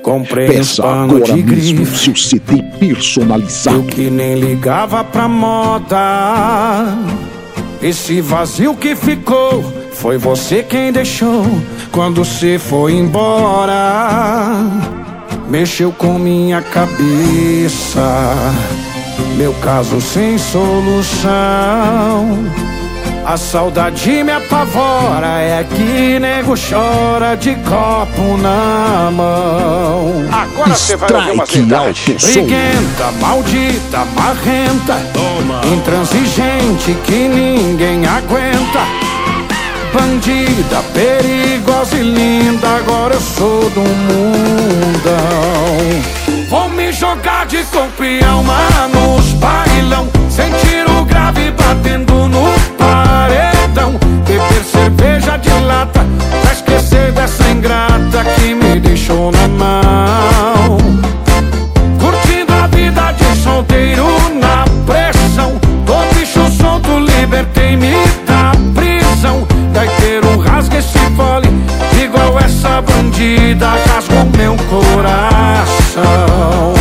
Comprei Peça um pano agora de mesmo grife, seu CD personalizado. eu que nem ligava pra moda. Esse vazio que ficou, foi você quem deixou quando você foi embora. Mexeu com minha cabeça, meu caso sem solução. A saudade me apavora, é que nego chora de copo na mão. Agora você vai ouvir uma Strike verdade. Alto Som. Briguenta, maldita, marrenta, intransigente que ninguém aguenta. Bandida, perigosa e linda, agora eu sou do mundão. Vou me jogar de corpo e alma nos bailão, sentir o grave batendo no paredão. Beber cerveja de lata, pra esquecer dessa ingrata que me deixou na mão. Curtindo a vida de solteiro na pressão, tô bicho solto, libertei-me da prisão. Gaiteiro, rasga esse fole, igual essa bandida rasgou meu coração.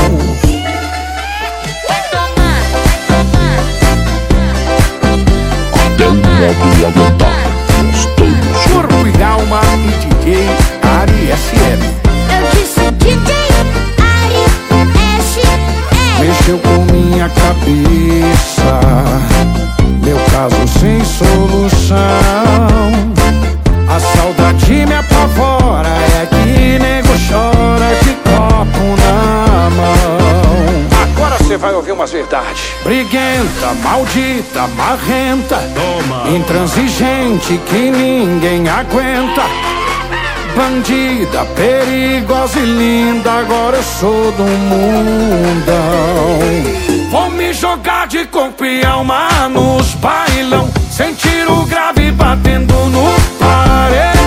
Até o modo aguentar. Gostamos. Corpo e alma e DJ Ari SM. Eu disse DJ Ari SM. Mexeu com minha cabeça, meu caso sem solução. A saudade me apavora, é que nego chora de copo na mão. Agora você vai ouvir umas verdades. Briguenta, maldita, marrenta, intransigente que ninguém aguenta. Bandida, perigosa e linda, agora eu sou do mundão. Vou me jogar de corpo e alma nos bailão, sentir o grave batendo no paredão.